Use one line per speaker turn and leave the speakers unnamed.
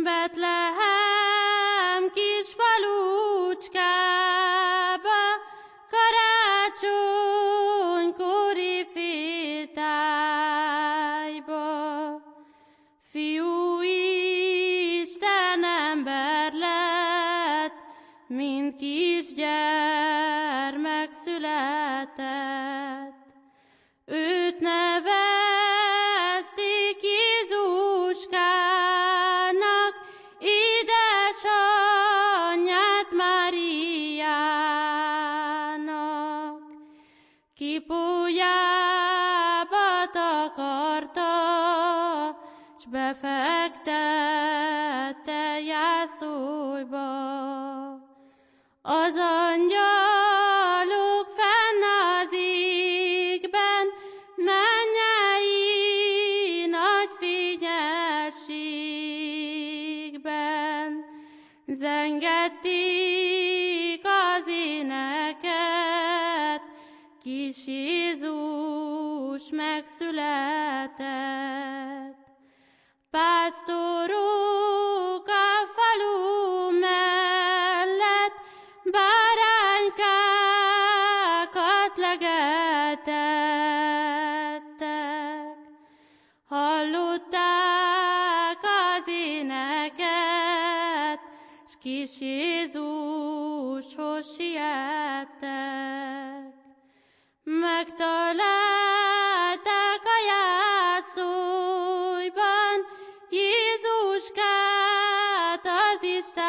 Betlehem kis falucskába, karácsonykori féltájba. Fiú Isten ember lett, mint kisgyermek született. Őt nevezték Jézuskának, édesanyját Máriának. Kipójába takarta, s befektette jászolba. Az angyalok fenn az égben, mennyei nagy fényességben zengették az éneket, kis Jézus megszületett. Pásztorok a falu mellett báránykákat legeltettek. Hallották az éneket, s kis Jézushoz siettek. Megtalálták a jászolban Jézuskát, az Isten